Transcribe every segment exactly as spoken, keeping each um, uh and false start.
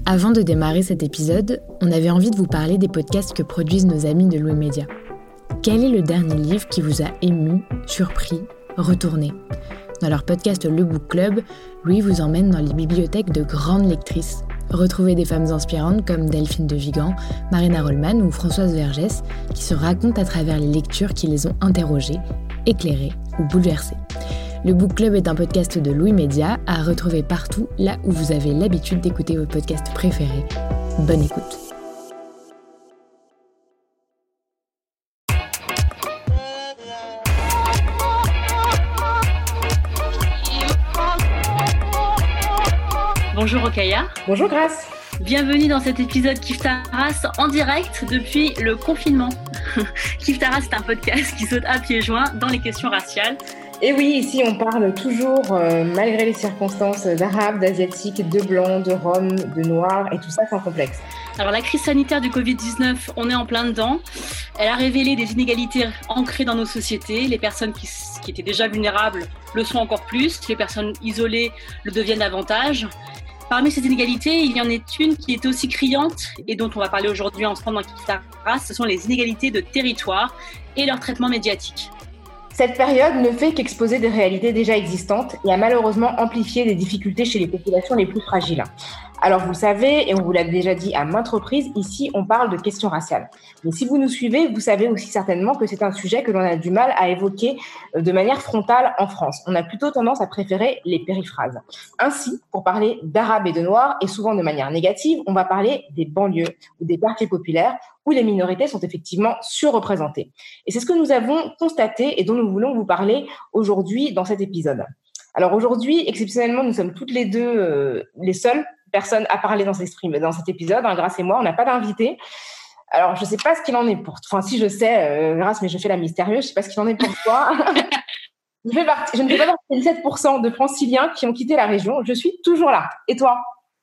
Avant de démarrer cet épisode, on avait envie de vous parler des podcasts que produisent nos amis de Louis Média. Quel est le dernier livre qui vous a ému, surpris, retourné ? Dans leur podcast Le Book Club, Louis vous emmène dans les bibliothèques de grandes lectrices. Retrouvez des femmes inspirantes comme Delphine de Vigan, Marina Rollman ou Françoise Vergès qui se racontent à travers les lectures qui les ont interrogées, éclairées ou bouleversées. Le Book Club est un podcast de Louis Média à retrouver partout là où vous avez l'habitude d'écouter vos podcasts préférés. Bonne écoute. Bonjour Rokhaya. Bonjour Grace. Bienvenue dans cet épisode Kiffe ta race en direct depuis le confinement. Kiffe ta race, c'est un podcast qui saute à pieds joints dans les questions raciales. Et oui, ici on parle toujours, euh, malgré les circonstances, d'arabes, d'asiatiques, de blancs, de roms, de noirs et tout ça sans complexe. Alors la crise sanitaire du covid dix-neuf, on est en plein dedans. Elle a révélé des inégalités ancrées dans nos sociétés. Les personnes qui, qui étaient déjà vulnérables le sont encore plus. Les personnes isolées le deviennent davantage. Parmi ces inégalités, il y en est une qui est aussi criante et dont on va parler aujourd'hui ensemble dans Kiffe ta race. Ce sont les inégalités de territoire et leur traitement médiatique. Cette période ne fait qu'exposer des réalités déjà existantes et a malheureusement amplifié des difficultés chez les populations les plus fragiles. Alors vous le savez, et on vous l'a déjà dit à maintes reprises, ici on parle de questions raciales. Mais si vous nous suivez, vous savez aussi certainement que c'est un sujet que l'on a du mal à évoquer de manière frontale en France. On a plutôt tendance à préférer les périphrases. Ainsi, pour parler d'arabes et de noirs, et souvent de manière négative, on va parler des banlieues ou des quartiers populaires où les minorités sont effectivement surreprésentées. Et c'est ce que nous avons constaté et dont nous voulons vous parler aujourd'hui dans cet épisode. Alors aujourd'hui, exceptionnellement, nous sommes toutes les deux euh, les seules personnes à parler dans, dans cet épisode. Hein, Grace et moi, on n'a pas d'invité. Alors, je ne sais pas ce qu'il en est pour toi. Enfin, si je sais, euh, Grace, mais je fais la mystérieuse, je ne sais pas ce qu'il en est pour toi. je, fais partie, je ne fais pas partie des dix-sept pour cent de franciliens qui ont quitté la région. Je suis toujours là. Et toi ?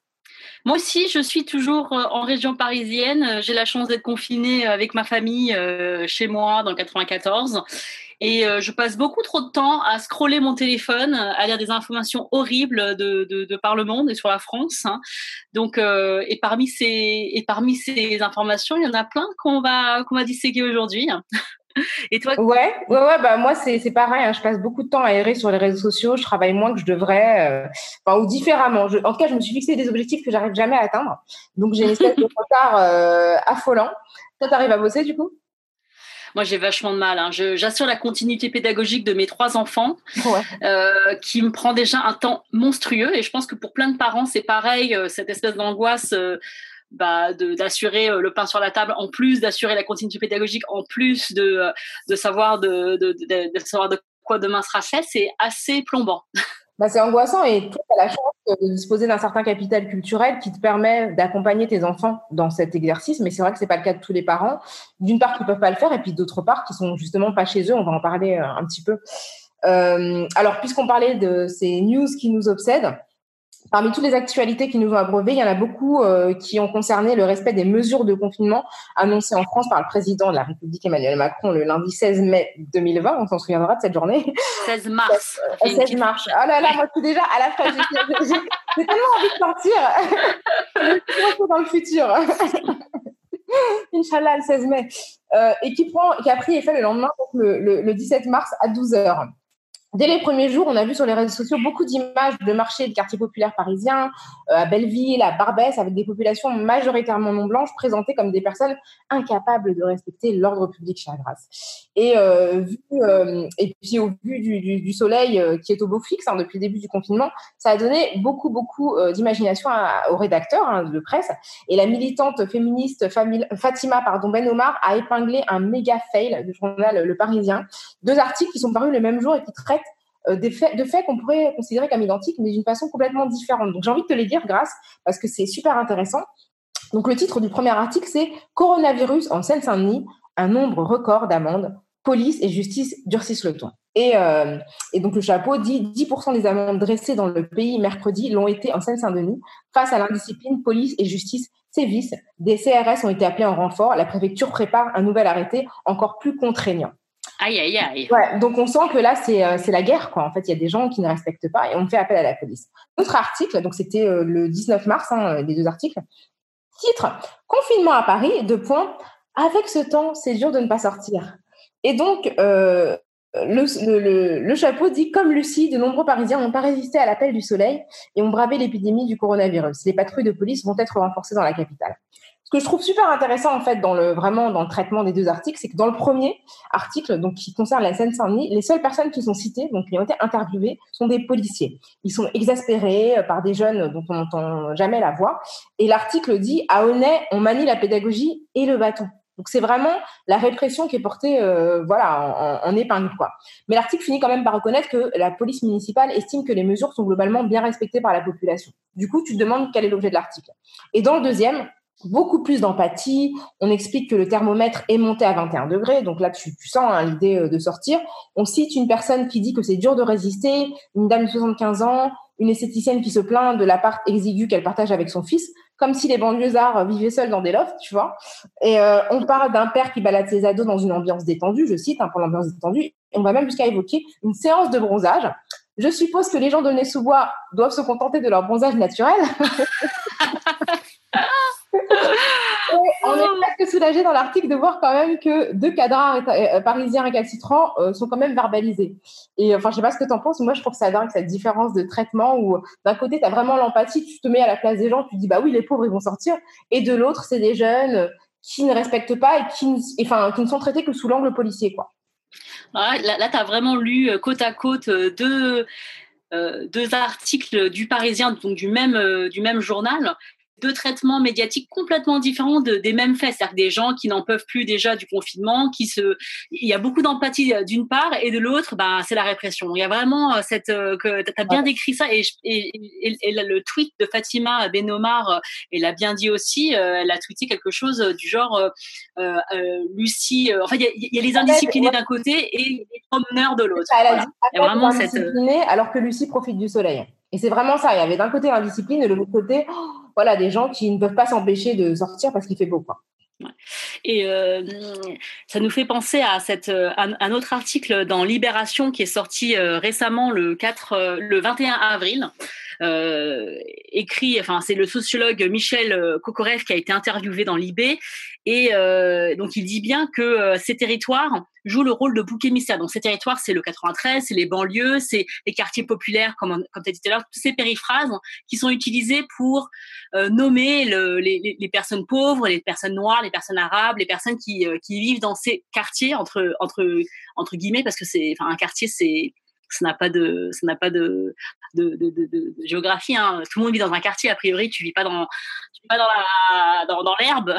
Moi aussi, je suis toujours en région parisienne. J'ai la chance d'être confinée avec ma famille euh, chez moi dans le quatre-vingt-quatorze. Et euh, je passe beaucoup trop de temps à scroller mon téléphone, à lire des informations horribles de, de, de par le monde et sur la France. Hein. Donc, euh, et, parmi ces, et parmi ces informations, il y en a plein qu'on va, qu'on va disséquer aujourd'hui. Et toi ? Ouais, ouais, ouais, bah moi c'est c'est pareil. Hein, je passe beaucoup de temps à errer sur les réseaux sociaux. Je travaille moins que je devrais, euh, enfin ou différemment. Je, en tout cas, je me suis fixé des objectifs que j'arrive jamais à atteindre. Donc j'ai une espèce de retard euh, affolant. Toi, t'arrives à bosser du coup ? Moi, j'ai vachement de mal. Hein. Je, j'assure la continuité pédagogique de mes trois enfants, ouais. euh, qui me prend déjà un temps monstrueux. Et je pense que pour plein de parents, c'est pareil, euh, cette espèce d'angoisse euh, bah, de, d'assurer euh, le pain sur la table, en plus d'assurer la continuité pédagogique, en plus de, de, savoir, de, de, de, de savoir de quoi demain sera fait, c'est assez plombant. Bah, c'est angoissant et tu as la chance de disposer d'un certain capital culturel qui te permet d'accompagner tes enfants dans cet exercice, mais c'est vrai que c'est pas le cas de tous les parents. D'une part, qui peuvent pas le faire et puis d'autre part, qui sont justement pas chez eux. On va en parler un petit peu. Euh, alors, puisqu'on parlait de ces news qui nous obsèdent, parmi toutes les actualités qui nous ont abreuvées, il y en a beaucoup euh, qui ont concerné le respect des mesures de confinement annoncées en France par le président de la République Emmanuel Macron le lundi seize mai deux mille vingt. On s'en souviendra de cette journée. seize mars. Euh, seize mars. Oh là là, moi, tout déjà, à la fin, j'ai, j'ai, j'ai tellement envie de partir. Je suis dans le futur. Inch'Allah, le seize mai. Euh, et qui, prend, qui a pris effet le lendemain, donc le, le, le dix-sept mars à douze heures. Dès les premiers jours, on a vu sur les réseaux sociaux beaucoup d'images de marchés et de quartiers populaires parisiens, euh, à Belleville, à Barbès, avec des populations majoritairement non blanches présentées comme des personnes incapables de respecter l'ordre public, chère Grace. Et, euh, vu, euh, et puis au vu du, du, du soleil euh, qui est au beau fixe hein, depuis le début du confinement, ça a donné beaucoup, beaucoup euh, d'imagination à, aux rédacteurs hein, de presse. Et la militante féministe Famil- Fatima pardon, Ben Omar a épinglé un méga fail du journal Le Parisien. Deux articles qui sont parus le même jour et qui traitent Des faits, de faits qu'on pourrait considérer comme identiques, mais d'une façon complètement différente. Donc, j'ai envie de te les dire, Grace, parce que c'est super intéressant. Donc, le titre du premier article, c'est « Coronavirus en Seine-Saint-Denis, un nombre record d'amendes, police et justice durcissent le ton ». Et, euh, et donc, le chapeau dit « dix pour cent des amendes dressées dans le pays mercredi l'ont été en Seine-Saint-Denis. Face à l'indiscipline, police et justice sévissent. Des C R S ont été appelés en renfort. La préfecture prépare un nouvel arrêté encore plus contraignant. » Aïe, aïe, aïe. Ouais, donc on sent que là, c'est, euh, c'est la guerre, quoi. En fait, il y a des gens qui ne respectent pas et on fait appel à la police. Notre article, donc c'était euh, le dix-neuf mars, hein, les deux articles. Titre, confinement à Paris, deux points. Avec ce temps, c'est dur de ne pas sortir. Et donc, euh, le, le, le chapeau dit, comme Lucie, de nombreux Parisiens n'ont pas résisté à l'appel du soleil et ont bravé l'épidémie du coronavirus. Les patrouilles de police vont être renforcées dans la capitale. Ce que je trouve super intéressant, en fait, dans le, vraiment dans le traitement des deux articles, c'est que dans le premier article, donc, qui concerne la Seine-Saint-Denis, les seules personnes qui sont citées, donc qui ont été interviewées, sont des policiers. Ils sont exaspérés par des jeunes dont on n'entend jamais la voix. Et l'article dit, à Aulnay, on manie la pédagogie et le bâton. Donc, c'est vraiment la répression qui est portée euh, voilà, en, en épingle, quoi. Mais l'article finit quand même par reconnaître que la police municipale estime que les mesures sont globalement bien respectées par la population. Du coup, tu te demandes quel est l'objet de l'article. Et dans le deuxième, beaucoup plus d'empathie. On explique que le thermomètre est monté à vingt et un degrés. Donc là, tu, tu sens hein, l'idée de sortir. On cite une personne qui dit que c'est dur de résister, une dame de soixante-quinze ans, une esthéticienne qui se plaint de l'appart exigu qu'elle partage avec son fils, comme si les banlieusards vivaient seuls dans des lofts, tu vois. Et euh, on parle d'un père qui balade ses ados dans une ambiance détendue, je cite, hein, pour l'ambiance détendue. Et on va même jusqu'à évoquer une séance de bronzage. Je suppose que les gens de Nez-sous-Bois doivent se contenter de leur bronzage naturel. Et on est presque soulagé dans l'article de voir quand même que deux cadres euh, parisiens récalcitrants euh, sont quand même verbalisés. Et enfin, je sais pas ce que tu en penses, mais moi je trouve ça dingue cette différence de traitement où d'un côté tu as vraiment l'empathie, tu te mets à la place des gens, tu te dis bah oui les pauvres ils vont sortir, et de l'autre c'est des jeunes qui ne respectent pas et qui, et, enfin, qui ne sont traités que sous l'angle policier, quoi. Ah, là, là tu as vraiment lu euh, côte à côte euh, deux, euh, deux articles du Parisien, donc du même, euh, du même journal. Deux traitements médiatiques complètement différents de, des mêmes faits, c'est-à-dire des gens qui n'en peuvent plus déjà du confinement, qui se, il y a beaucoup d'empathie d'une part et de l'autre, ben c'est la répression. Il y a vraiment cette, euh, que t'as bien décrit ça et, et, et, et le tweet de Fatima Benomar, elle a bien dit aussi, euh, elle a tweeté quelque chose du genre, euh, euh, Lucie, euh, enfin il y a, il y a les indisciplinés d'un côté et les promeneurs de l'autre. Elle a voilà. dit, il y a vraiment cette alors que Lucie profite du soleil. Et c'est vraiment ça. Il y avait d'un côté l'indiscipline et de l'autre côté, oh, voilà, des gens qui ne peuvent pas s'empêcher de sortir parce qu'il fait beau, quoi. Ouais. Et euh, ça nous fait penser à cette, un, un autre article dans Libération qui est sorti euh, récemment le quatre, euh, le vingt et un avril. Euh, écrit, enfin c'est le sociologue Michel Kokorev qui a été interviewé dans Libé et euh, donc il dit bien que euh, ces territoires jouent le rôle de bouc émissaire. Donc ces territoires, c'est le quatre-vingt-treize, c'est les banlieues, c'est les quartiers populaires, comme comme tu as dit tout à l'heure, toutes ces périphrases qui sont utilisées pour euh, nommer le, les, les personnes pauvres, les personnes noires, les personnes arabes, les personnes qui euh, qui vivent dans ces quartiers entre entre entre guillemets parce que c'est, enfin un quartier c'est ça n'a pas de ça n'a pas de de, de, de, de géographie, hein. Tout le monde vit dans un quartier, a priori tu vis pas dans tu vis pas dans la dans, dans l'herbe.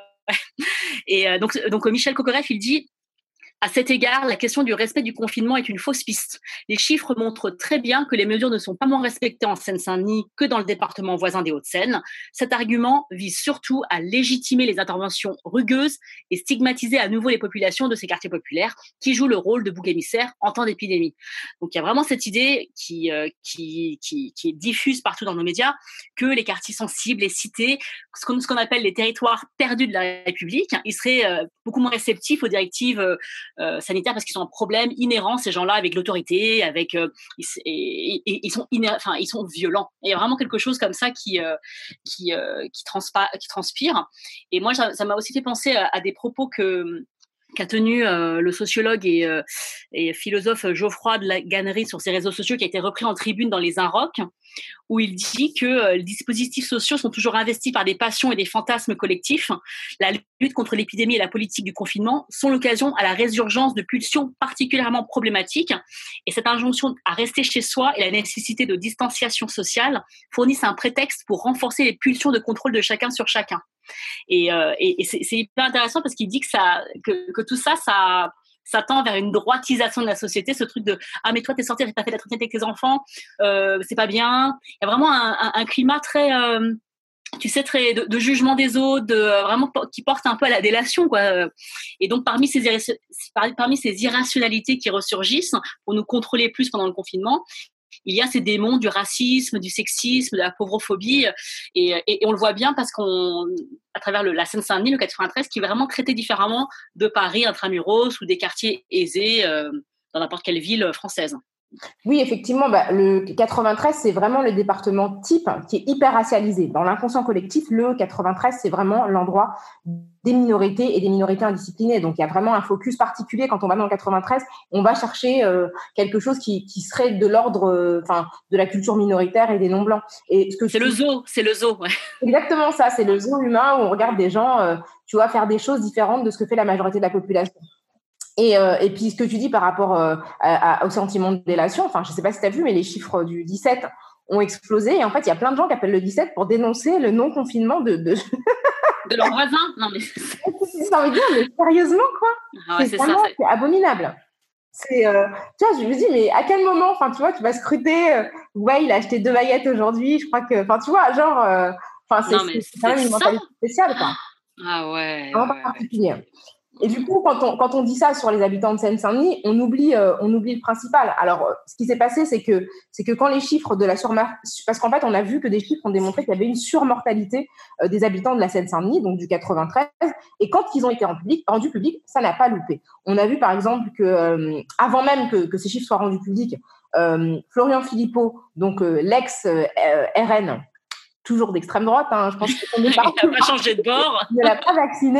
Et euh, donc donc Michel Kokorev il dit: à cet égard, la question du respect du confinement est une fausse piste. Les chiffres montrent très bien que les mesures ne sont pas moins respectées en Seine-Saint-Denis que dans le département voisin des Hauts-de-Seine. Cet argument vise surtout à légitimer les interventions rugueuses et stigmatiser à nouveau les populations de ces quartiers populaires qui jouent le rôle de bouc émissaire en temps d'épidémie. Donc il y a vraiment cette idée qui, euh, qui, qui, qui est diffuse partout dans nos médias que les quartiers sensibles, les cités, ce qu'on, ce qu'on appelle les territoires perdus de la République, ils seraient euh, beaucoup moins réceptifs aux directives euh, Euh, sanitaires parce qu'ils ont un problème inhérent, ces gens-là, avec l'autorité, avec euh, et, et, et, ils sont iné- enfin ils sont violents. Et il y a vraiment quelque chose comme ça qui euh, qui euh, qui, transpa- qui transpire. Et moi, ça, ça m'a aussi fait penser à, à des propos que qu'a tenu euh, le sociologue et, euh, et philosophe Geoffroy de la Gannerie sur ses réseaux sociaux, qui a été repris en tribune dans Les Inrocks, où il dit que euh, les dispositifs sociaux sont toujours investis par des passions et des fantasmes collectifs. La lutte contre l'épidémie et la politique du confinement sont l'occasion à la résurgence de pulsions particulièrement problématiques. Et cette injonction à rester chez soi et la nécessité de distanciation sociale fournissent un prétexte pour renforcer les pulsions de contrôle de chacun sur chacun. Et, euh, et, et c'est, c'est hyper intéressant parce qu'il dit que, ça, que, que tout ça, ça, ça tend vers une droitisation de la société, ce truc de « Ah, mais toi, t'es sorti, t'as fait la trentaine avec tes enfants, euh, c'est pas bien ». Il y a vraiment un, un, un climat très, euh, tu sais, très de, de jugement des autres, de, vraiment qui porte un peu à la délation, quoi. Et donc, parmi ces, parmi ces irrationalités qui ressurgissent pour nous contrôler plus pendant le confinement, il y a ces démons du racisme, du sexisme, de la pauvrophobie, et, et, et on le voit bien parce qu'on, à travers le, la Seine-Saint-Denis, le quatre-vingt-treize, qui est vraiment traité différemment de Paris, intramuros, ou des quartiers aisés euh, dans n'importe quelle ville française. Oui, effectivement, bah, le quatre-vingt-treize, c'est vraiment le département type qui est hyper racialisé. Dans l'inconscient collectif, le quatre-vingt-treize, c'est vraiment l'endroit des minorités et des minorités indisciplinées. Donc, il y a vraiment un focus particulier quand on va dans le quatre-vingt-treize. On va chercher euh, quelque chose qui, qui serait de l'ordre, enfin, euh, de la culture minoritaire et des non-blancs. Et ce que c'est je... le zoo, c'est le zoo. Ouais. Exactement ça, c'est le zoo humain où on regarde des gens, euh, tu vois, faire des choses différentes de ce que fait la majorité de la population. Et, euh, et puis, ce que tu dis par rapport euh, à, à, au sentiment de délation, enfin, je ne sais pas si tu as vu, mais les chiffres du dix-sept ont explosé. Et en fait, il y a plein de gens qui appellent le dix-sept pour dénoncer le non-confinement de… De, de leurs voisins. Non, mais… Ça veut dire, mais sérieusement, quoi. Ah ouais, c'est, c'est vraiment, ça, c'est... c'est abominable. C'est, euh, tu vois, je me dis, mais à quel moment, enfin, tu vois, tu vas scruter, euh, ouais, il a acheté deux baguettes aujourd'hui, je crois que, enfin, tu vois, genre, enfin, euh, c'est, c'est, c'est quand même une mentalité spéciale, quoi. Ah ouais. En ouais, particulier. Ouais. Et du coup, quand on, quand on dit ça sur les habitants de Seine-Saint-Denis, on oublie, euh, on oublie le principal. Alors, ce qui s'est passé, c'est que, c'est que quand les chiffres de la surmortalité, parce qu'en fait, on a vu que des chiffres ont démontré qu'il y avait une surmortalité euh, des habitants de la Seine-Saint-Denis, donc du quatre-vingt-treize, et quand ils ont été rendus publics, rendus publics, ça n'a pas loupé. On a vu, par exemple, que euh, avant même que, que ces chiffres soient rendus publics, euh, Florian Philippot, donc euh, l'ex-R N, toujours d'extrême droite, hein, je pense qu'il n'a pas changé de bord. Il ne l'a pas vacciné.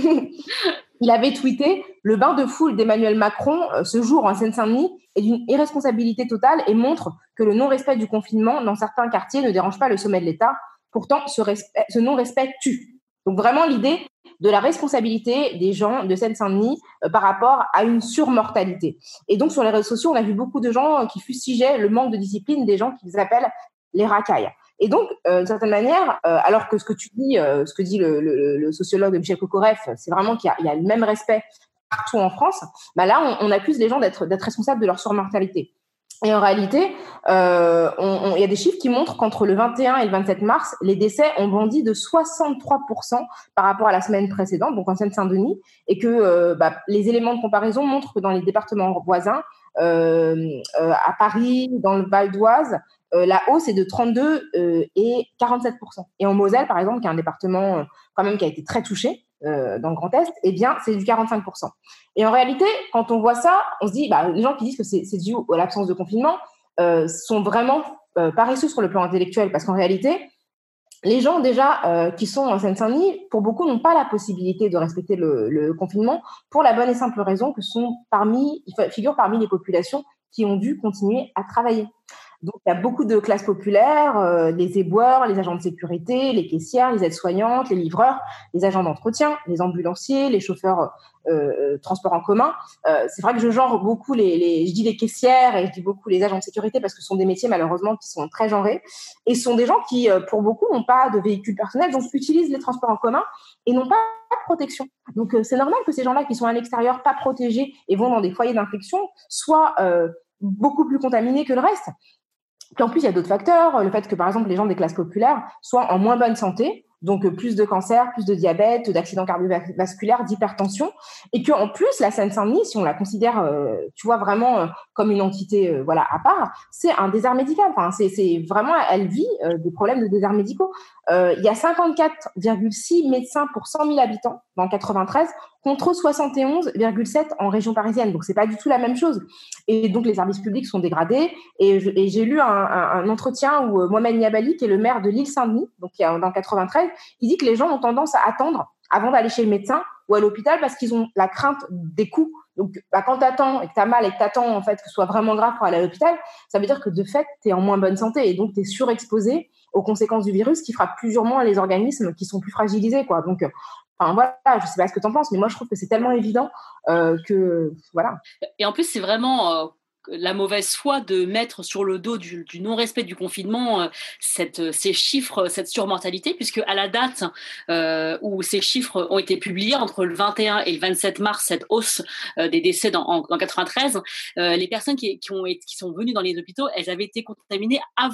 Il avait tweeté « Le bain de foule d'Emmanuel Macron euh, ce jour en Seine-Saint-Denis est d'une irresponsabilité totale et montre que le non-respect du confinement dans certains quartiers ne dérange pas le sommet de l'État. Pourtant, ce, respect, ce non-respect tue. » Donc vraiment l'idée de la responsabilité des gens de Seine-Saint-Denis euh, par rapport à une surmortalité. Et donc sur les réseaux sociaux, on a vu beaucoup de gens euh, qui fustigeaient le manque de discipline des gens qu'ils appellent les racailles. Et donc, euh, d'une certaine manière, euh, alors que ce que tu dis, euh, ce que dit le, le, le sociologue Michel Kokoreff, c'est vraiment qu'il y a, il y a le même respect partout en France, bah là, on, on accuse les gens d'être, d'être responsables de leur surmortalité. Et en réalité, euh, on, on, il y a des chiffres qui montrent qu'entre le vingt et un et le vingt-sept mars, les décès ont bondi de soixante-trois pour cent par rapport à la semaine précédente, donc en Seine-Saint-Denis, et que euh, bah, les éléments de comparaison montrent que dans les départements voisins, euh, euh, à Paris, dans le Val d'Oise, Euh, la hausse est de trente-deux euh, et quarante-sept pour cent. Et en Moselle, par exemple, qui est un département euh, quand même qui a été très touché euh, dans le Grand Est, eh bien, c'est du quarante-cinq pour cent. Et en réalité, quand on voit ça, on se dit, bah, les gens qui disent que c'est, c'est dû à l'absence de confinement euh, sont vraiment euh, paresseux sur le plan intellectuel, parce qu'en réalité, les gens déjà euh, qui sont en Seine-Saint-Denis, pour beaucoup, n'ont pas la possibilité de respecter le, le confinement pour la bonne et simple raison que sont parmi, ils figurent parmi les populations qui ont dû continuer à travailler. Donc, il y a beaucoup de classes populaires, euh, les éboueurs, les agents de sécurité, les caissières, les aides-soignantes, les livreurs, les agents d'entretien, les ambulanciers, les chauffeurs euh, transport en commun. Euh, c'est vrai que je genre beaucoup les, les, je dis les caissières et je dis beaucoup les agents de sécurité parce que ce sont des métiers malheureusement qui sont très genrés et ce sont des gens qui, pour beaucoup, n'ont pas de véhicule personnel, donc utilisent les transports en commun et n'ont pas de protection. Donc, euh, c'est normal que ces gens-là qui sont à l'extérieur, pas protégés et vont dans des foyers d'infection, soient euh, beaucoup plus contaminés que le reste. Puis en plus, il y a d'autres facteurs. Le fait que, par exemple, les gens des classes populaires soient en moins bonne santé, donc plus de cancer, plus de diabète, d'accidents cardiovasculaires, d'hypertension, et qu'en plus, la Seine-Saint-Denis, si on la considère, euh, tu vois, vraiment euh, comme une entité euh, voilà, à part, c'est un désert médical. Enfin, c'est, c'est vraiment, elle vit euh, des problèmes de déserts médicaux. Euh, il y a cinquante-quatre virgule six médecins pour cent mille habitants dans le quatre-vingt-treize, contre soixante et onze virgule sept en région parisienne. Donc, c'est pas du tout la même chose. Et donc, les services publics sont dégradés. Et, je, et j'ai lu un, un, un entretien où euh, Mohamed Niabali, qui est le maire de l'île Saint-Denis, donc qui est dans le quatre-vingt-treize, il dit que les gens ont tendance à attendre avant d'aller chez le médecin ou à l'hôpital parce qu'ils ont la crainte des coûts. Donc, bah, quand tu attends et que tu as mal et que tu attends en fait, que ce soit vraiment grave pour aller à l'hôpital, ça veut dire que de fait, tu es en moins bonne santé et donc tu es surexposé aux conséquences du virus qui frappe plus durement les organismes qui sont plus fragilisés, quoi. Donc, enfin, voilà, je sais pas ce que tu en penses, mais moi, je trouve que c'est tellement évident euh, que, voilà. Et en plus, c'est vraiment euh, la mauvaise foi de mettre sur le dos du, du non-respect du confinement euh, cette, ces chiffres, cette surmortalité, puisque à la date euh, où ces chiffres ont été publiés, entre le vingt et un et le vingt-sept mars, cette hausse euh, des décès dans, en, en quatre-vingt-treize, euh, les personnes qui, qui, ont été, qui sont venues dans les hôpitaux, elles avaient été contaminées avant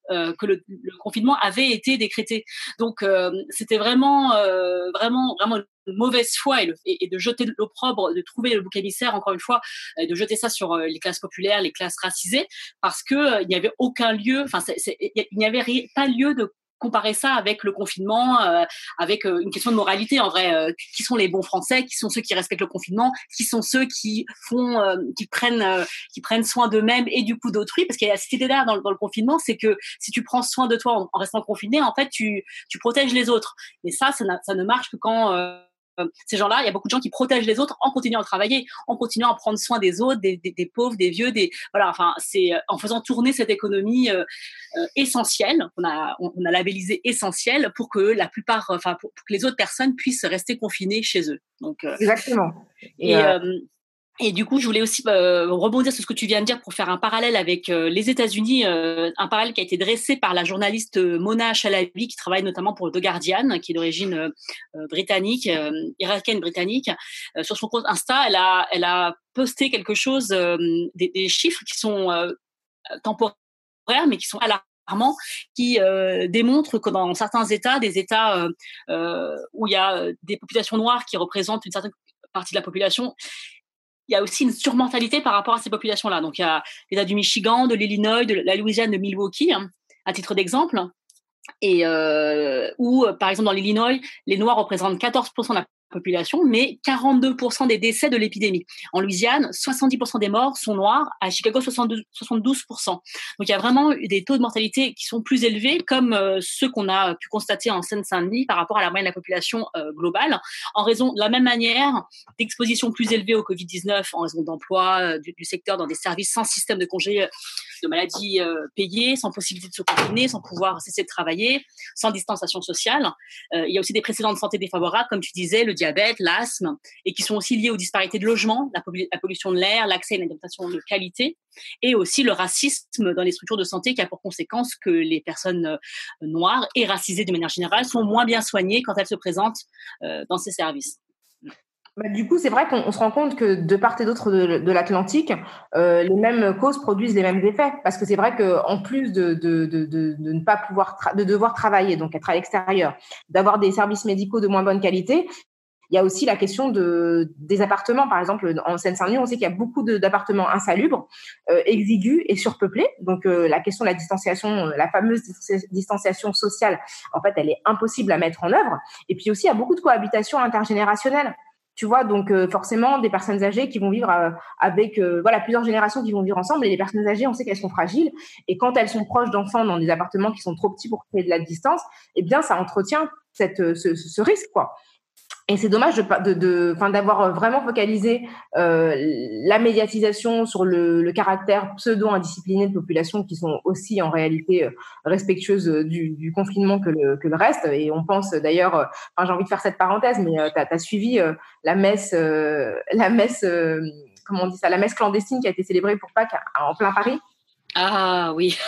euh, que le, le confinement avait été décrété. Donc, euh, c'était vraiment, euh, vraiment, vraiment une mauvaise foi et, le, et, et de jeter l'opprobre, de trouver le bouc émissaire, encore une fois, et de jeter ça sur euh, les classes populaires, les classes racisées, parce que euh, il n'y avait aucun lieu, enfin, il n'y avait ri- pas lieu de comparer ça avec le confinement, euh, avec euh, une question de moralité en vrai. Euh, qui sont les bons Français, qui sont ceux qui respectent le confinement, qui sont ceux qui font, euh, qui prennent, euh, qui prennent soin d'eux-mêmes et du coup d'autrui. Parce qu'il y a cette idée-là dans, dans le confinement, c'est que si tu prends soin de toi en, en restant confiné, en fait, tu, tu protèges les autres. Mais ça, ça, ça ne marche que quand euh, ces gens-là, il y a beaucoup de gens qui protègent les autres en continuant à travailler, en continuant à prendre soin des autres, des, des, des pauvres, des vieux, des voilà. Enfin, c'est en faisant tourner cette économie euh, euh, essentielle, on a on, on a labellisé essentielle pour que la plupart, enfin pour, pour que les autres personnes puissent rester confinées chez eux. Donc euh, exactement. Et, et euh, euh, Et du coup, je voulais aussi euh, rebondir sur ce que tu viens de dire pour faire un parallèle avec euh, les États-Unis, euh, un parallèle qui a été dressé par la journaliste Mona Chalabi, qui travaille notamment pour The Guardian, qui est d'origine euh, britannique, euh, irakienne britannique. Euh, sur son compte Insta, elle a, elle a posté quelque chose, euh, des, des chiffres qui sont euh, temporaires, mais qui sont alarmants, qui euh, démontrent que dans certains États, des États euh, euh, où il y a des populations noires qui représentent une certaine partie de la population, il y a aussi une surmortalité par rapport à ces populations-là. Donc, il y a l'État du Michigan, de l'Illinois, de la Louisiane, de Milwaukee, hein, à titre d'exemple, et euh, où, par exemple, dans l'Illinois, les Noirs représentent quatorze pour cent de la population, mais quarante-deux pour cent des décès de l'épidémie. En Louisiane, soixante-dix pour cent des morts sont noirs. À Chicago, soixante-douze pour cent. Donc, il y a vraiment des taux de mortalité qui sont plus élevés, comme euh, ceux qu'on a pu constater en Seine-Saint-Denis par rapport à la moyenne de la population euh, globale, en raison de la même manière d'exposition plus élevée au covid dix-neuf, en raison d'emploi euh, du, du secteur dans des services sans système de congé de maladie euh, payée, sans possibilité de se confiner, sans pouvoir cesser de travailler, sans distanciation sociale. Euh, il y a aussi des précédents de santé défavorables, comme tu disais, le diabète, l'asthme, et qui sont aussi liés aux disparités de logement, la, pollu- la pollution de l'air, l'accès à une alimentation de qualité, et aussi le racisme dans les structures de santé qui a pour conséquence que les personnes euh, noires et racisées de manière générale sont moins bien soignées quand elles se présentent euh, dans ces services. Bah, du coup, c'est vrai qu'on se rend compte que de part et d'autre de, de l'Atlantique, euh, les mêmes causes produisent les mêmes effets. Parce que c'est vrai qu'en plus de, de, de, de, de ne pas pouvoir, tra- de devoir travailler, donc être à l'extérieur, d'avoir des services médicaux de moins bonne qualité, il y a aussi la question de, des appartements. Par exemple, en Seine-Saint-Denis, on sait qu'il y a beaucoup de, d'appartements insalubres, euh, exigus et surpeuplés. Donc, euh, la question de la distanciation, la fameuse distanciation sociale, en fait, elle est impossible à mettre en œuvre. Et puis aussi, il y a beaucoup de cohabitation intergénérationnelle. Tu vois, donc euh, forcément, des personnes âgées qui vont vivre euh, avec euh, voilà plusieurs générations qui vont vivre ensemble. Et les personnes âgées, on sait qu'elles sont fragiles. Et quand elles sont proches d'enfants dans des appartements qui sont trop petits pour créer de la distance, eh bien, ça entretient cette, ce, ce risque, quoi. Et c'est dommage de, de, de, enfin, d'avoir vraiment focalisé euh, la médiatisation sur le, le caractère pseudo-indiscipliné de populations qui sont aussi en réalité respectueuses du, du confinement que le, que le reste. Et on pense d'ailleurs, enfin, j'ai envie de faire cette parenthèse, mais euh, tu as suivi euh, la messe, euh, la messe, euh, comment on dit ça, la messe clandestine qui a été célébrée pour Pâques en plein Paris. Ah oui.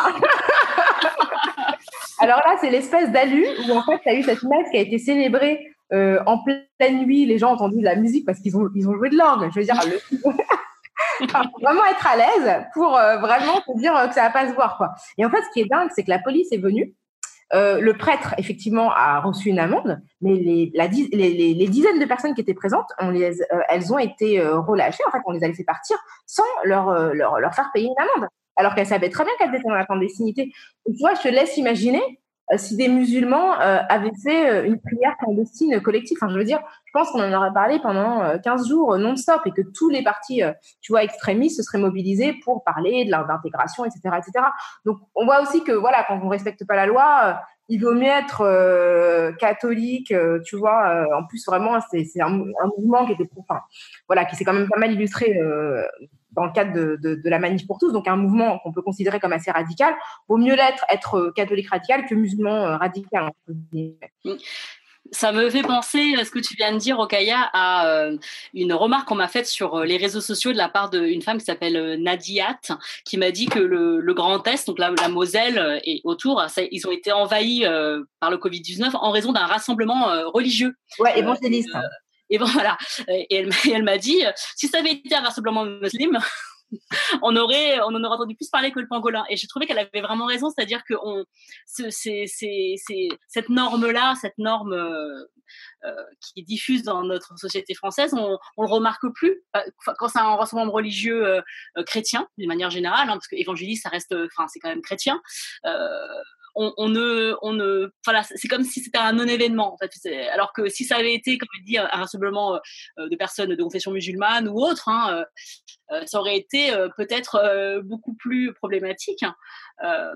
Alors là, c'est l'espèce d'alu où en fait, tu as eu cette messe qui a été célébrée Euh, en pleine nuit, les gens ont entendu de la musique parce qu'ils ont, ils ont joué de l'orgue. Je veux dire, le... enfin, faut vraiment être à l'aise pour euh, vraiment te dire que ça va pas se voir, quoi. Et en fait, ce qui est dingue, c'est que la police est venue. Euh, le prêtre, effectivement, a reçu une amende, mais les, la, les, les, les dizaines de personnes qui étaient présentes, on les, euh, elles ont été euh, relâchées. En fait, on les a laissées partir sans leur, euh, leur, leur faire payer une amende, alors qu'elles savaient très bien qu'elles étaient dans la clandestinité. Et tu vois, je te laisse imaginer si des musulmans euh, avaient fait une prière clandestine collective. Enfin, je veux dire, je pense qu'on en aurait parlé pendant quinze jours non-stop et que tous les partis, euh, tu vois, extrémistes se seraient mobilisés pour parler de l'intégration, et cetera, et cetera. Donc, on voit aussi que, voilà, quand on ne respecte pas la loi, euh, il vaut mieux être euh, catholique, euh, tu vois. Euh, en plus, vraiment, c'est, c'est un, un mouvement qui était, enfin, voilà, qui s'est quand même pas mal illustré euh, dans le cadre de, de, de la Manif pour tous, donc un mouvement qu'on peut considérer comme assez radical. Vaut mieux l'être, être catholique radical que musulman radical. Ça me fait penser, ce que tu viens de dire, Okaya, à euh, une remarque qu'on m'a faite sur les réseaux sociaux de la part d'une femme qui s'appelle Nadiat, qui m'a dit que le, le Grand Est, donc la, la Moselle et autour, ça, ils ont été envahis euh, par le covid dix-neuf en raison d'un rassemblement euh, religieux. Ouais, évangéliste. Euh, et bon, voilà. Et elle, elle m'a dit, si ça avait été un rassemblement musulman, on aurait, on en aurait entendu plus parler que le pangolin. Et j'ai trouvé qu'elle avait vraiment raison, c'est-à-dire que on, c'est, c'est, c'est, c'est cette norme-là, cette norme euh, euh, qui est diffuse dans notre société française, on, on le remarque plus quand c'est un rassemblement religieux euh, chrétien, d'une manière générale, hein, parce que évangéliste, ça reste, enfin, c'est quand même chrétien. Euh, On, on ne, on ne, voilà, c'est comme si c'était un non-événement, en fait. C'est, alors que si ça avait été, comme je dis, un rassemblement euh, de personnes de confession musulmane ou autre, hein, euh, ça aurait été euh, peut-être euh, beaucoup plus problématique. Euh,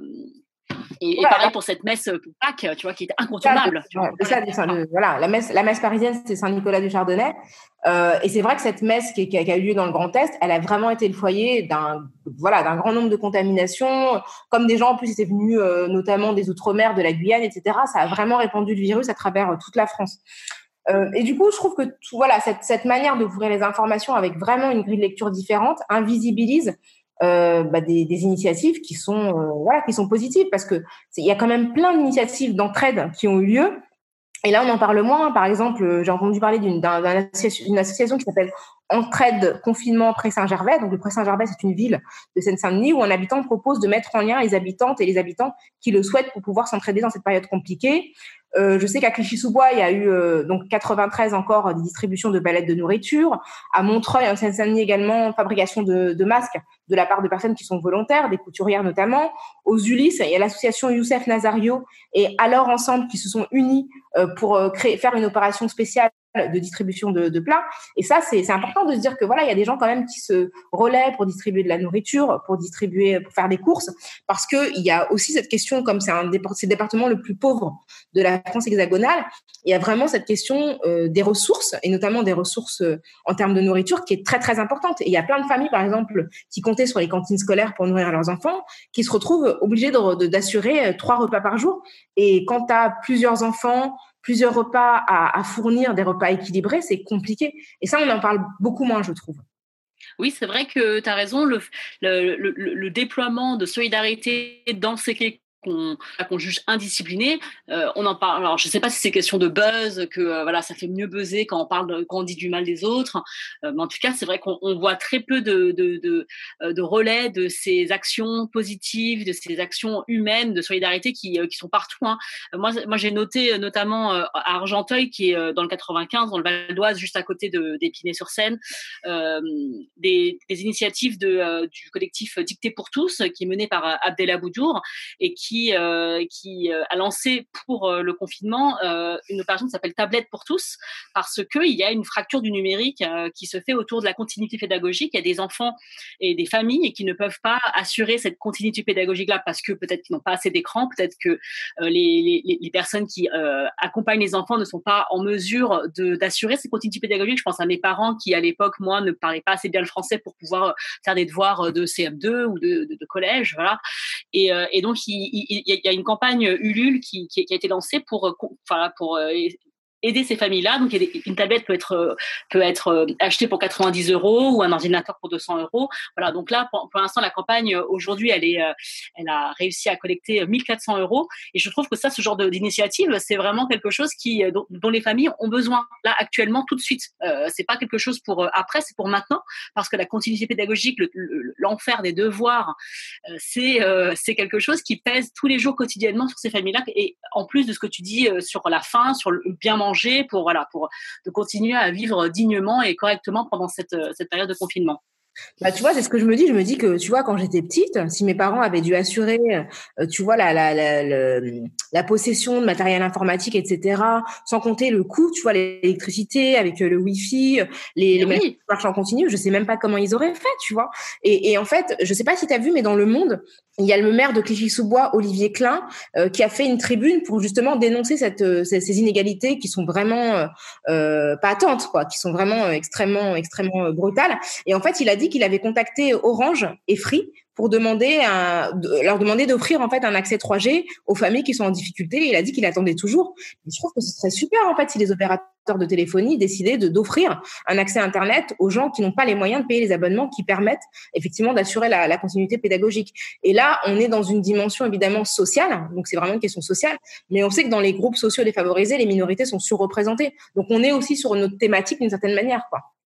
et, et pareil pour cette messe pour Pâques, tu vois, qui était incontournable. Ça, ouais, ça, ça, le, voilà, la messe, la messe parisienne, c'était Saint-Nicolas du Chardonnay. Euh, et c'est vrai que cette messe qui, qui, a, qui a eu lieu dans le Grand Est, elle a vraiment été le foyer d'un, voilà, d'un grand nombre de contaminations. Comme des gens, en plus, étaient venus euh, notamment des Outre-mer, de la Guyane, et cetera. Ça a vraiment répandu le virus à travers euh, toute la France. Euh, et du coup, je trouve que tout, voilà, cette, cette manière d'ouvrir les informations avec vraiment une grille de lecture différente invisibilise Euh, bah, des, des initiatives qui sont euh, voilà qui sont positives, parce que il y a quand même plein d'initiatives d'entraide qui ont eu lieu, et là on en parle moins. Par exemple, j'ai entendu parler d'une, d'un, d'une, association, d'une association qui s'appelle Entraide Confinement Pré Saint-Gervais. Donc le Pré Saint-Gervais, c'est une ville de Seine-Saint-Denis où un habitant propose de mettre en lien les habitantes et les habitants qui le souhaitent pour pouvoir s'entraider dans cette période compliquée. Euh, je sais qu'à Clichy-sous-Bois, il y a eu euh, donc quatre-vingt-treize encore des distributions de palettes de nourriture. À Montreuil, en Seine-Saint-Denis également, fabrication de, de masques de la part de personnes qui sont volontaires, des couturières notamment. Aux Ulysses, il y a l'association Youssef Nazario et Alors Ensemble qui se sont unis euh, pour euh, créer, faire une opération spéciale de distribution de, de plats. Et ça, c'est, c'est important de se dire que voilà, il y a des gens quand même qui se relaient pour distribuer de la nourriture, pour distribuer, pour faire des courses, parce que il y a aussi cette question, comme c'est un départ, c'est le département le plus pauvre de la France hexagonale, il y a vraiment cette question euh, des ressources, et notamment des ressources euh, en termes de nourriture, qui est très très importante. Et il y a plein de familles, par exemple, qui comptaient sur les cantines scolaires pour nourrir leurs enfants, qui se retrouvent obligées de, de, d'assurer trois repas par jour. Et quand tu as plusieurs enfants, plusieurs repas à, à fournir, des repas équilibrés, c'est compliqué. Et ça, on en parle beaucoup moins, je trouve. Oui, c'est vrai que tu as raison. Le, le, le, le déploiement de solidarité dans ces qu'on, qu'on juge indiscipliné, euh, on en parle. Alors, je sais pas si c'est question de buzz, que euh, voilà, ça fait mieux buzzer quand on parle, de, quand on dit du mal des autres. Euh, mais en tout cas, c'est vrai qu'on on voit très peu de, de, de, de relais de ces actions positives, de ces actions humaines, de solidarité qui, qui sont partout. Hein. Moi, moi, j'ai noté notamment euh, à Argenteuil, qui est dans le quatre-vingt-quinze, dans le Val d'Oise, juste à côté de, d'Épinay-sur-Seine, euh, des, des initiatives de, euh, du collectif Dictée pour tous, qui est mené par Abdellah Boudour et qui qui, euh, qui euh, a lancé pour euh, le confinement euh, une opération qui s'appelle Tablette pour tous, parce qu'il y a une fracture du numérique euh, qui se fait autour de la continuité pédagogique. Il y a des enfants et des familles qui ne peuvent pas assurer cette continuité pédagogique-là parce que peut-être qu'ils n'ont pas assez d'écran, peut-être que euh, les, les, les personnes qui euh, accompagnent les enfants ne sont pas en mesure de, d'assurer cette continuité pédagogique. Je pense à mes parents qui, à l'époque, moi, ne parlaient pas assez bien le français pour pouvoir faire des devoirs de C M deux ou de, de, de collège, voilà. Et, euh, et donc, il, il il y a une campagne Ulule qui, qui, qui a été lancée pour, enfin, pour aider ces familles-là. Donc, une tablette peut être, peut être achetée pour quatre-vingt-dix euros ou un ordinateur pour deux cents euros. Voilà. Donc là, pour, pour l'instant, la campagne, aujourd'hui, elle est, elle a réussi à collecter mille quatre cents euros. Et je trouve que ça, ce genre de, d'initiative, c'est vraiment quelque chose qui, dont, dont les familles ont besoin, là, actuellement, tout de suite. Euh, c'est pas quelque chose pour après, c'est pour maintenant. Parce que la continuité pédagogique, le, le, l'enfer des devoirs, euh, c'est, euh, c'est quelque chose qui pèse tous les jours quotidiennement sur ces familles-là. Et en plus de ce que tu dis euh, sur la faim, sur le bien manger, pour voilà, pour de continuer à vivre dignement et correctement pendant cette cette période de confinement. Bah, tu vois, c'est ce que je me dis. Je me dis que, tu vois, quand j'étais petite, si mes parents avaient dû assurer, euh, tu vois, la, la, la, la, la possession de matériel informatique, et cetera, sans compter le coût, tu vois, l'électricité avec le Wi-Fi, les, les oui. marches en continu, je sais même pas comment ils auraient fait, tu vois. Et, et en fait, je sais pas si tu as vu, mais dans le monde, il y a le maire de Clichy-sous-Bois, Olivier Klein, euh, qui a fait une tribune pour justement dénoncer cette, euh, ces, ces inégalités qui sont vraiment euh, patentes, quoi, qui sont vraiment extrêmement, extrêmement brutales. Et en fait, il a dit qu'il avait contacté Orange et Free pour demander un, de, leur demander d'offrir en fait un accès trois G aux familles qui sont en difficulté. Et il a dit qu'il attendait toujours. Et je trouve que ce serait super en fait si les opérateurs de téléphonie décidaient de d'offrir un accès Internet aux gens qui n'ont pas les moyens de payer les abonnements qui permettent effectivement d'assurer la, la continuité pédagogique. Et là, on est dans une dimension évidemment sociale, donc c'est vraiment une question sociale. Mais on sait que dans les groupes sociaux défavorisés, les minorités sont surreprésentées. Donc on est aussi sur une autre thématique d'une certaine manière, quoi.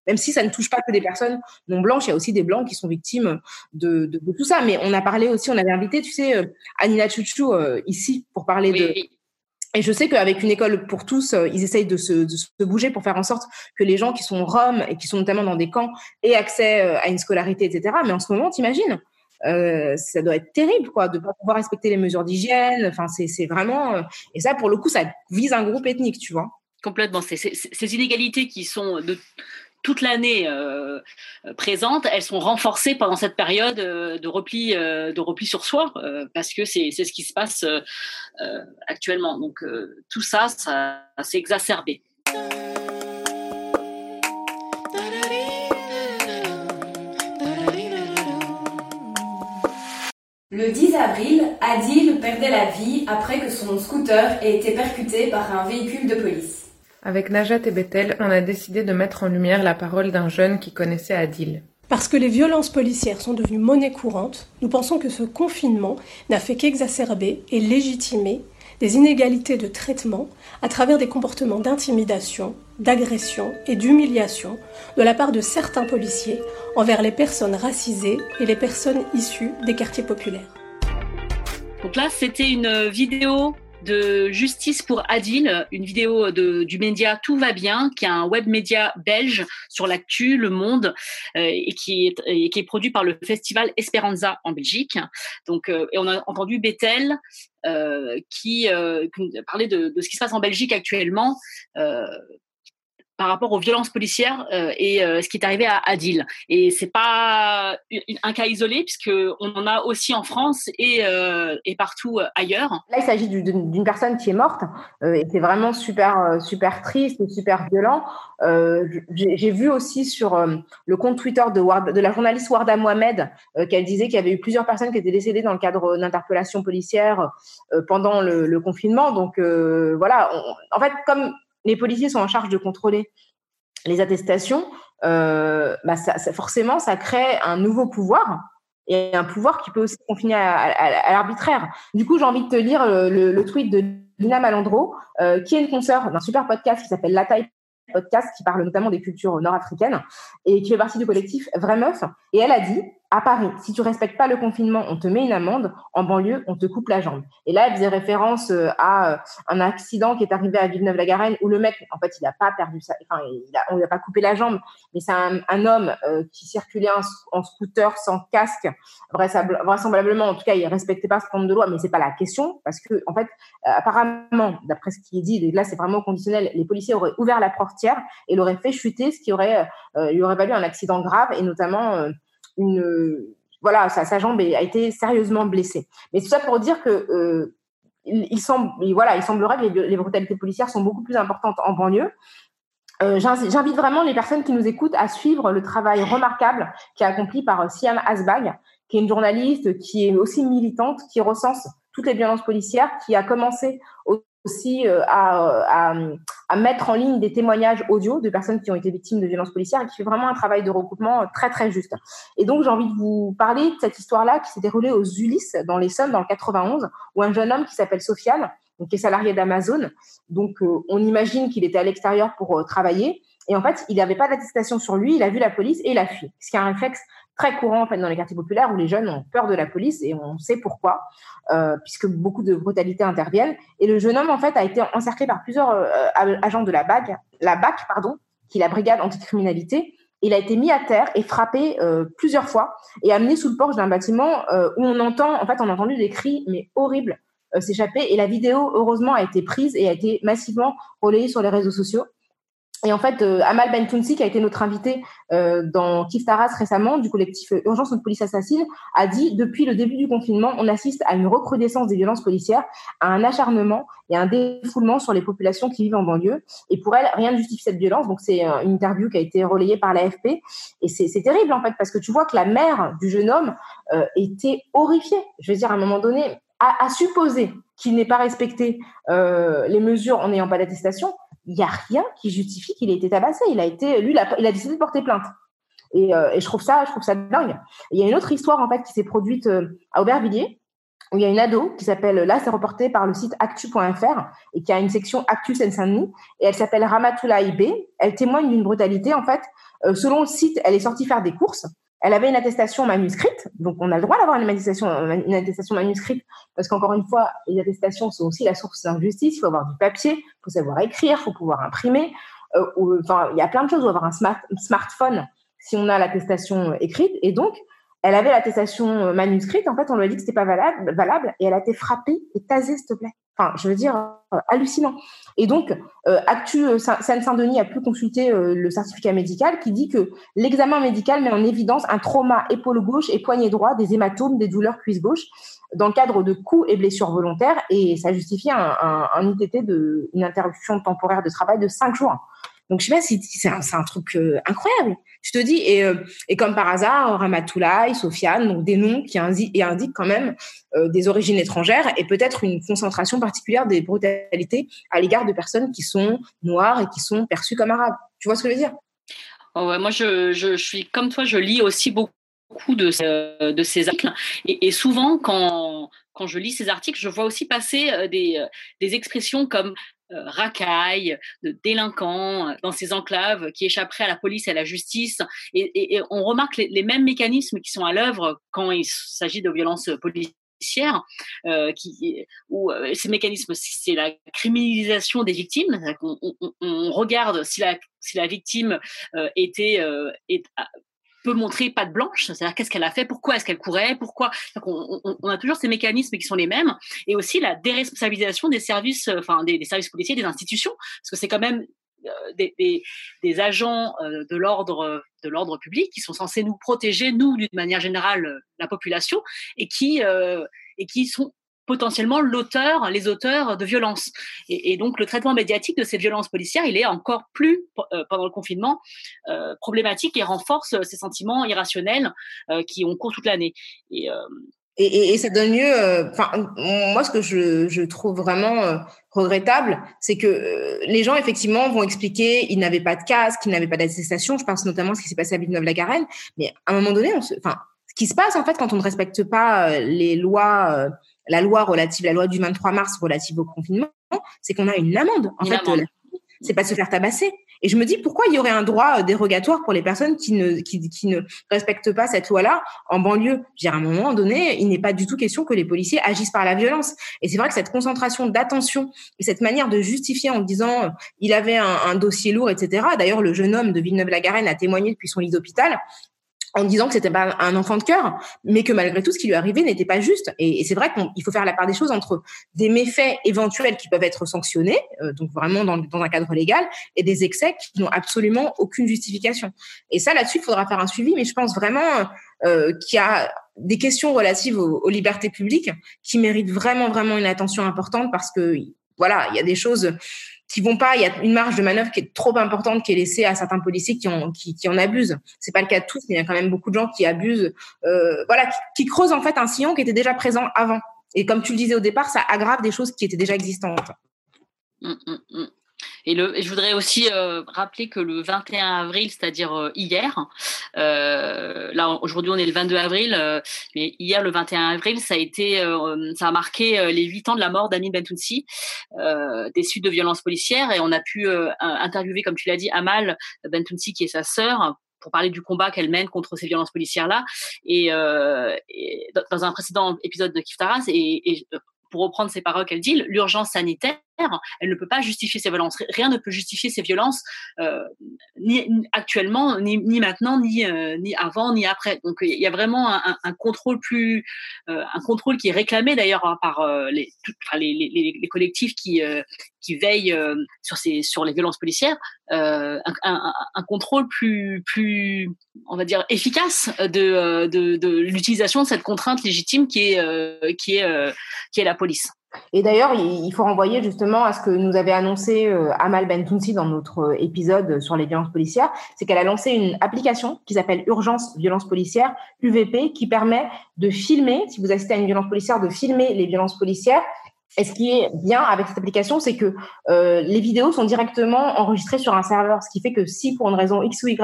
même si ça ne touche pas que des personnes non blanches, il y a aussi des blancs qui sont victimes de, de, de tout ça. Mais on a parlé aussi, on avait invité, tu sais, euh, Anina Chouchou euh, ici pour parler oui. de... Et je sais qu'avec une école pour tous, euh, ils essayent de se, de se bouger pour faire en sorte que les gens qui sont roms et qui sont notamment dans des camps aient accès euh, à une scolarité, et cetera. Mais en ce moment, t'imagines, euh, ça doit être terrible, quoi, de pas pouvoir respecter les mesures d'hygiène. Enfin, c'est, c'est vraiment... Euh, et ça, pour le coup, ça vise un groupe ethnique, tu vois. Complètement. C'est, c'est, ces inégalités qui sont de toute l'année euh, présentes, elles sont renforcées pendant cette période euh, de repli, euh, de repli sur soi, euh, parce que c'est, c'est ce qui se passe euh, euh, actuellement. Donc euh, tout ça, ça, ça s'est exacerbé. Le dix avril, Adil perdait la vie après que son scooter ait été percuté par un véhicule de police. Avec Najat et Bethel, on a décidé de mettre en lumière la parole d'un jeune qui connaissait Adil. Parce que les violences policières sont devenues monnaie courante, nous pensons que ce confinement n'a fait qu'exacerber et légitimer des inégalités de traitement à travers des comportements d'intimidation, d'agression et d'humiliation de la part de certains policiers envers les personnes racisées et les personnes issues des quartiers populaires. Donc là, c'était une vidéo de justice pour Adil, une vidéo de, du média Tout va bien, qui est un web média belge sur l'actu, le monde, euh, et, qui est, et qui est produit par le festival Esperanza en Belgique. Donc, euh, et on a entendu Bethel euh, qui, euh, qui parlait de, de ce qui se passe en Belgique actuellement. Euh, par rapport aux violences policières euh, et euh, ce qui est arrivé à Adil. Et c'est pas un cas isolé, puisqu'on en a aussi en France et, euh, et partout ailleurs. Là, il s'agit d'une, d'une personne qui est morte euh, et c'est vraiment super, super triste et super violent. Euh, j'ai, j'ai vu aussi sur euh, le compte Twitter de, Ward, de la journaliste Warda Mohamed euh, qu'elle disait qu'il y avait eu plusieurs personnes qui étaient décédées dans le cadre d'interpellations policières euh, pendant le, le confinement. Donc, euh, voilà. On, en fait, comme les policiers sont en charge de contrôler les attestations, euh, bah ça, ça, forcément, ça crée un nouveau pouvoir et un pouvoir qui peut aussi confiner à, à, à l'arbitraire. Du coup, j'ai envie de te lire le, le, le tweet de Lina Malandro, euh, qui est une consoeur d'un super podcast qui s'appelle La Taille Podcast, qui parle notamment des cultures nord-africaines et qui fait partie du collectif Vraie Meuf. Et elle a dit: à Paris, si tu respectes pas le confinement, on te met une amende. En banlieue, on te coupe la jambe. Et là, elle faisait référence à un accident qui est arrivé à Villeneuve-la-Garenne où le mec, en fait, il a pas perdu sa, enfin, il a, on lui a pas coupé la jambe, mais c'est un, un homme euh, qui circulait en, en scooter sans casque. Vraisemblablement, en tout cas, il respectait pas ce forme de loi, mais c'est pas la question parce que, en fait, euh, apparemment, d'après ce qui est dit, et là, c'est vraiment conditionnel, les policiers auraient ouvert la portière et l'auraient fait chuter, ce qui aurait, euh, lui aurait valu un accident grave et notamment euh, une, voilà, sa, sa jambe a été sérieusement blessée. Mais tout ça pour dire que euh, il, il semble, voilà, il semblerait que les, les brutalités policières sont beaucoup plus importantes en banlieue. Euh, j'invite vraiment les personnes qui nous écoutent à suivre le travail remarquable qui est accompli par Siam Asbag, qui est une journaliste qui est aussi militante, qui recense toutes les violences policières, qui a commencé aussi euh, à, à, à mettre en ligne des témoignages audio de personnes qui ont été victimes de violences policières et qui fait vraiment un travail de recoupement très, très juste. Et donc, j'ai envie de vous parler de cette histoire-là qui s'est déroulée aux Ulysses, dans l'Essonne, dans le quatre-vingt-onze, où un jeune homme qui s'appelle Sofiane, donc qui est salarié d'Amazon, donc euh, on imagine qu'il était à l'extérieur pour euh, travailler, et en fait, il n'avait pas d'attestation sur lui, il a vu la police et il a fui, ce qui est un réflexe très courant en fait dans les quartiers populaires où les jeunes ont peur de la police et on sait pourquoi, euh, puisque beaucoup de brutalités interviennent. Et le jeune homme en fait a été encerclé par plusieurs euh, agents de la B A C, la B A C pardon, qui est la brigade anticriminalité. Il a été mis à terre et frappé euh, plusieurs fois et amené sous le porche d'un bâtiment euh, où on entend en fait on a entendu des cris mais horribles euh, s'échapper. Et la vidéo heureusement a été prise et a été massivement relayée sur les réseaux sociaux. Et en fait, euh, Amal Bentounsi, qui a été notre invité euh, dans Kif Taras récemment, du collectif Urgence contre police assassine, a dit « Depuis le début du confinement, on assiste à une recrudescence des violences policières, à un acharnement et à un défoulement sur les populations qui vivent en banlieue. Et pour elle, rien ne justifie cette violence. » Donc, c'est une interview qui a été relayée par l'A F P. Et c'est, c'est terrible, en fait, parce que tu vois que la mère du jeune homme euh, était horrifiée. Je veux dire, à un moment donné, à, à supposer qu'il n'ait pas respecté euh, les mesures en n'ayant pas d'attestation, il n'y a rien qui justifie qu'il ait été tabassé. Il a été, lui, il a, il a décidé de porter plainte. Et, euh, et je trouve ça, je trouve ça dingue. Et il y a une autre histoire en fait qui s'est produite euh, à Aubervilliers, où il y a une ado qui s'appelle, là c'est reporté par le site actu point f r et qui a une section Actu Seine-Saint-Denis, et elle s'appelle Ramatoulaye B. Elle témoigne d'une brutalité, en fait. Euh, selon le site, elle est sortie faire des courses. Elle avait une attestation manuscrite, donc on a le droit d'avoir une attestation, une attestation manuscrite, parce qu'encore une fois, les attestations sont aussi la source d'injustice. Il faut avoir du papier, il faut savoir écrire, il faut pouvoir imprimer. Euh, ou, enfin, il y a plein de choses. Il faut avoir un smart, smartphone si on a l'attestation écrite, et donc elle avait l'attestation manuscrite. En fait, on lui a dit que c'était pas valable, valable, et elle a été frappée et tasée, s'il te plaît. Enfin, je veux dire, euh, hallucinant. Et donc, euh, Actu euh, Seine-Saint-Denis a pu consulter euh, le certificat médical qui dit que l'examen médical met en évidence un trauma épaule gauche et poignet droit, des hématomes, des douleurs cuisse gauche, dans le cadre de coups et blessures volontaires, et ça justifie un, un, un I T T, de, une interruption temporaire de travail de cinq jours. Donc, je sais pas si c'est un, c'est un truc euh, incroyable. Je te dis, et, euh, et comme par hasard, Ramatoulaye, Sofiane, donc des noms qui indiquent, et indiquent quand même euh, des origines étrangères et peut-être une concentration particulière des brutalités à l'égard de personnes qui sont noires et qui sont perçues comme arabes. Tu vois ce que je veux dire? Oh ouais, moi, je, je, je suis comme toi, je lis aussi beaucoup de, euh, de ces articles. Et, et souvent, quand, quand je lis ces articles, je vois aussi passer euh, des, euh, des expressions comme Euh, racailles, de délinquants euh, dans ces enclaves qui échapperaient à la police et à la justice. Et, et, et on remarque les, les mêmes mécanismes qui sont à l'œuvre quand il s'agit de violences policières, euh, qui, où euh, ces mécanismes, c'est la criminalisation des victimes. On, on, on regarde si la, si la victime euh, était... Euh, est, peut montrer patte blanche, c'est-à-dire qu'est-ce qu'elle a fait, pourquoi est-ce qu'elle courait, pourquoi. On, on, on a toujours ces mécanismes qui sont les mêmes, et aussi la déresponsabilisation des services, enfin des, des services policiers, des institutions, parce que c'est quand même euh, des, des, des agents euh, de l'ordre de l'ordre public qui sont censés nous protéger, nous d'une manière générale, la population, et qui euh, et qui sont potentiellement l'auteur, les auteurs de violences. Et, et donc, le traitement médiatique de ces violences policières, il est encore plus, euh, pendant le confinement, euh, problématique et renforce ces sentiments irrationnels euh, qui ont cours toute l'année. Et, euh... et, et, et ça donne lieu... Enfin, euh, moi, ce que je, je trouve vraiment euh, regrettable, c'est que euh, les gens, effectivement, vont expliquer ils n'avaient pas de casque, ils n'avaient pas d'attestation. Je pense notamment à ce qui s'est passé à Villeneuve-la-Garenne. Mais à un moment donné, on se... enfin, ce qui se passe, en fait, quand on ne respecte pas euh, les lois... Euh, la loi relative, la loi du vingt-trois mars relative au confinement, c'est qu'on a une amende. En une fait, amende. Euh, c'est pas se faire tabasser. Et je me dis, pourquoi il y aurait un droit dérogatoire pour les personnes qui ne, qui, qui ne respectent pas cette loi-là en banlieue? Je veux dire, à un moment donné, il n'est pas du tout question que les policiers agissent par la violence. Et c'est vrai que cette concentration d'attention et cette manière de justifier en disant euh, il avait un, un dossier lourd, et cetera. D'ailleurs, le jeune homme de Villeneuve-la-Garenne a témoigné depuis son lit d'hôpital en disant que c'était pas un enfant de cœur, mais que malgré tout, ce qui lui arrivait n'était pas juste. Et, et c'est vrai qu'il faut faire la part des choses entre des méfaits éventuels qui peuvent être sanctionnés, euh, donc vraiment dans, dans un cadre légal, et des excès qui n'ont absolument aucune justification. Et ça, là-dessus, il faudra faire un suivi, mais je pense vraiment euh, qu'il y a des questions relatives aux, aux libertés publiques qui méritent vraiment, vraiment une attention importante, parce que, voilà, il y a des choses qui vont pas, il y a une marge de manœuvre qui est trop importante qui est laissée à certains policiers qui en, qui, qui en abusent. C'est pas le cas de tous, mais il y a quand même beaucoup de gens qui abusent, euh, voilà, qui, qui creusent en fait un sillon qui était déjà présent avant. Et comme tu le disais au départ, ça aggrave des choses qui étaient déjà existantes. Mmh, mmh, mmh. Et, le, et je voudrais aussi euh, rappeler que le vingt et un avril, c'est-à-dire euh, hier, euh, là aujourd'hui on est le vingt-deux avril, euh, mais hier le vingt et un avril, ça a été, euh, ça a marqué euh, les huit ans de la mort d'Amin Bentounsi, euh, des suites de violences policières, et on a pu euh, interviewer, comme tu l'as dit, Amal Bentounsi, qui est sa sœur, pour parler du combat qu'elle mène contre ces violences policières-là, et, euh, et dans un précédent épisode de Kif Taras, et, et pour reprendre ses paroles qu'elle dit, l'urgence sanitaire, elle ne peut pas justifier ces violences. Rien ne peut justifier ces violences, euh, ni, ni actuellement, ni, ni maintenant, ni, euh, ni avant, ni après. Donc il y a vraiment un, un contrôle plus, euh, un contrôle qui est réclamé d'ailleurs hein, par euh, les, tout, enfin, les, les, les collectifs qui, euh, qui veillent euh, sur ces, sur les violences policières, euh, un, un, un contrôle plus, plus, on va dire efficace de, de, de l'utilisation de cette contrainte légitime qui est, euh, qui est, euh, qui est la police. Et d'ailleurs, il faut renvoyer justement à ce que nous avait annoncé euh, Amal Bentounsi dans notre épisode sur les violences policières, c'est qu'elle a lancé une application qui s'appelle Urgence Violence Policière, U V P, qui permet de filmer, si vous assistez à une violence policière, de filmer les violences policières. Et ce qui est bien avec cette application, c'est que euh, les vidéos sont directement enregistrées sur un serveur, ce qui fait que si pour une raison X ou Y,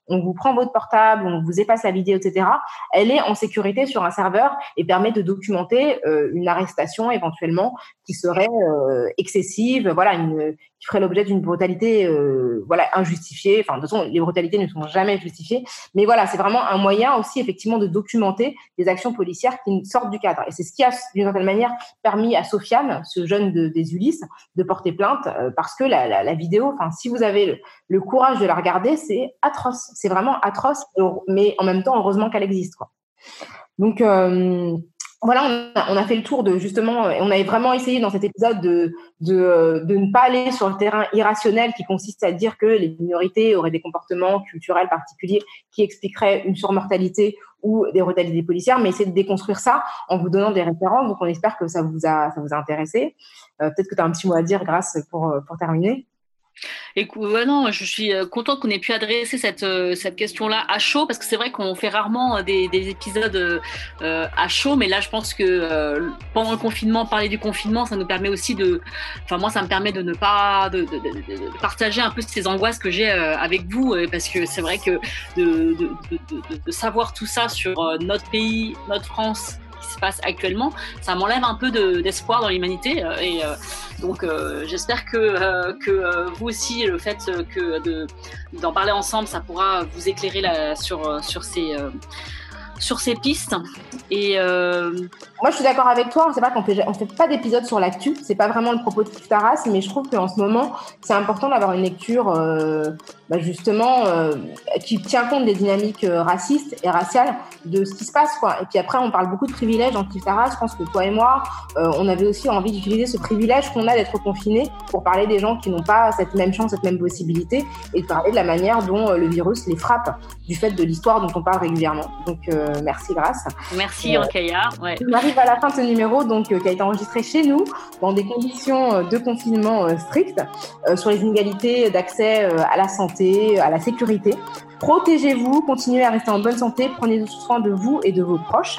on vous prend votre portable, on vous efface la vidéo, et cetera, elle est en sécurité sur un serveur et permet de documenter euh, une arrestation éventuellement qui serait euh, excessive, voilà, une, qui ferait l'objet d'une brutalité euh, voilà, injustifiée. Enfin, de toute façon, les brutalités ne sont jamais justifiées. Mais voilà, c'est vraiment un moyen aussi, effectivement, de documenter des actions policières qui sortent du cadre. Et c'est ce qui a, d'une certaine manière, permis à Sofiane, ce jeune de, des Ulysses, de porter plainte euh, parce que la, la, la vidéo, enfin, si vous avez le, le courage de la regarder, c'est atroce. C'est vraiment atroce, mais en même temps, heureusement qu'elle existe, quoi. Donc, euh, voilà, on a, on a fait le tour de, justement, on avait vraiment essayé dans cet épisode de, de, de ne pas aller sur le terrain irrationnel qui consiste à dire que les minorités auraient des comportements culturels particuliers qui expliqueraient une surmortalité ou des brutalités policières, mais essayer de déconstruire ça en vous donnant des références. Donc, on espère que ça vous a, ça vous a intéressé. Euh, peut-être que tu as un petit mot à dire, Grâce, pour, pour terminer. Écoute, ouais, non, je suis contente qu'on ait pu adresser cette, cette question-là à chaud, parce que c'est vrai qu'on fait rarement des, des épisodes euh, à chaud, mais là, je pense que euh, pendant le confinement, parler du confinement, ça nous permet aussi de, enfin moi, ça me permet de ne pas, de, de, de, de partager un peu ces angoisses que j'ai euh, avec vous, euh, parce que c'est vrai que de, de, de, de, de savoir tout ça sur euh, notre pays, notre France, se passe actuellement, ça m'enlève un peu de, d'espoir dans l'humanité euh, et euh, donc euh, j'espère que, euh, que euh, vous aussi, le fait que de, d'en parler ensemble, ça pourra vous éclairer là, sur, sur, ces, euh, sur ces pistes. Et euh... moi je suis d'accord avec toi, c'est vrai qu'on fait, on fait pas d'épisode sur l'actu, c'est pas vraiment le propos de Kif Taras, mais je trouve qu'en ce moment c'est important d'avoir une lecture euh, bah justement euh, qui tient compte des dynamiques euh, racistes et raciales de ce qui se passe, quoi. Et puis après on parle beaucoup de privilèges dans Kif Taras. Je pense que toi et moi euh, on avait aussi envie d'utiliser ce privilège qu'on a d'être confinés pour parler des gens qui n'ont pas cette même chance, cette même possibilité, et de parler de la manière dont euh, le virus les frappe du fait de l'histoire dont on parle régulièrement. Donc euh, merci Grâce. Merci Rokhaya. Euh, ouais. On arrive à la fin de ce numéro, donc euh, qui a été enregistré chez nous dans des conditions euh, de confinement euh, strictes euh, sur les inégalités d'accès euh, à la santé, à la sécurité. Protégez-vous, continuez à rester en bonne santé, prenez soin de vous et de vos proches.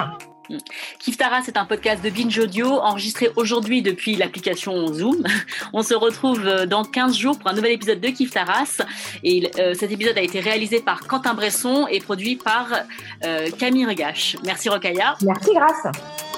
Kif Taras, c'est un podcast de Binge Audio enregistré aujourd'hui depuis l'application Zoom. On se retrouve dans quinze jours pour un nouvel épisode de Kif Taras. Et euh, cet épisode a été réalisé par Quentin Bresson et produit par euh, Camille Regache. Merci Rokhaya. Merci Grâce.